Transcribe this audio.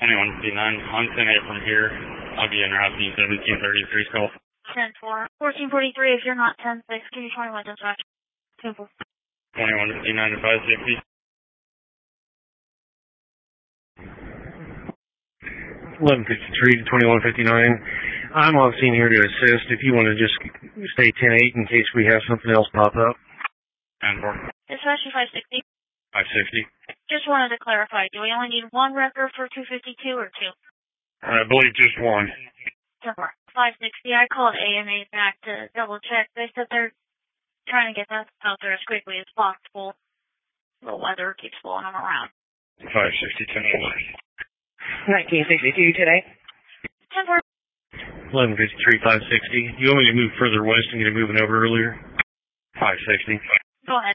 2159. I'm 10-8 from here. I'll be in route D1733 call. 10-4. 1443, if you're not 10-6, give me 21 dispatch. 10-4. 2159 to 560. 1153 to 2159. I'm on scene here to assist. If you want to just stay 10-8 in case we have something else pop up. 10-4. Dispatch 560. 560. Just wanted to clarify, do we only need one record for 252 or two? I believe just one. 10-4. 560. I called AMA back to double check. They said they're trying to get that out there as quickly as possible. The weather keeps blowing them around. 560, 10-4. 1962 today. 10-4. 1153, 560. You want me to move further west and get it moving over earlier? 560. Go ahead.